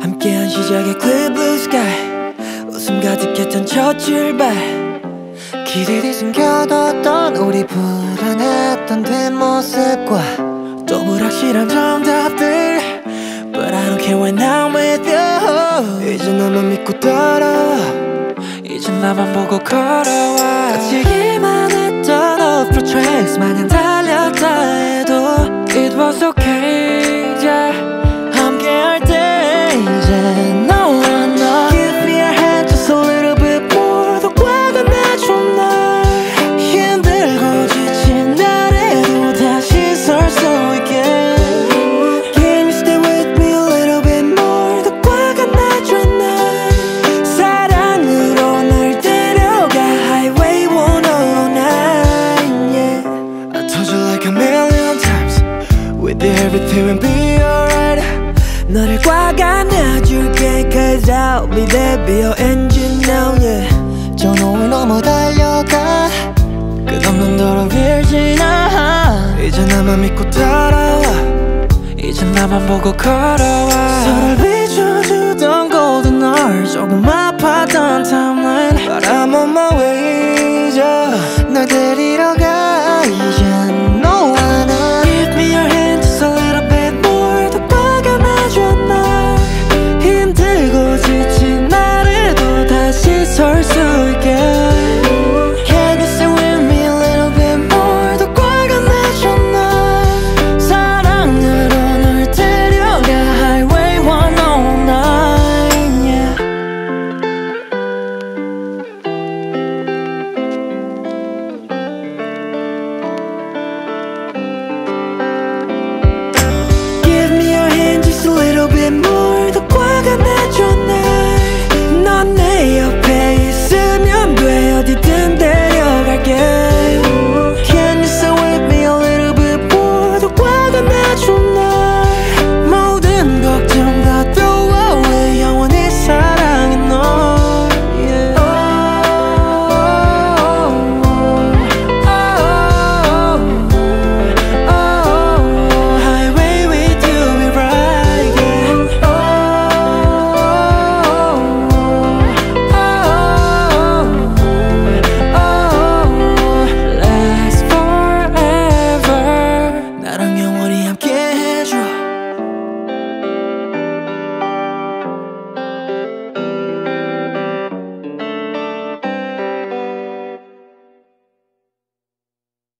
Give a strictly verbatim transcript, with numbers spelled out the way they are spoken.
함께한 시작의 clear blue sky 웃음 가득했던 첫 출발 길들이 숨겨뒀던 우리 불안했던 뒷모습과 또 불확실한 정답들 But I don't care when I'm with you 이제 나만 믿고 따라와 이제 나만 보고 걸어와 거칠기만 했던 off the tracks 마냥 달렸다 해도 It was okay yeah 함께할 때 이제 너와 나 Give me a hand just a little bit more 더 과거 나줘 날 힘들고 지친 날에도 다시 설 수 있게 Can you stay with me a little bit more 더 과거 나줘 날 사랑으로 날 데려가 Highway one oh nine yeah I told you like a million times With you everything will be alright 너를 꽉 안아줄게 Cause I'll be there be your engine now yeah 저 노을 넘어 달려가 끝없는 도로 위를 지나 이제 나만 믿고 따라와 이제 나만 보고 걸어와 서로를 비춰주던 golden hour 조금 아팠던 timeline But I'm on my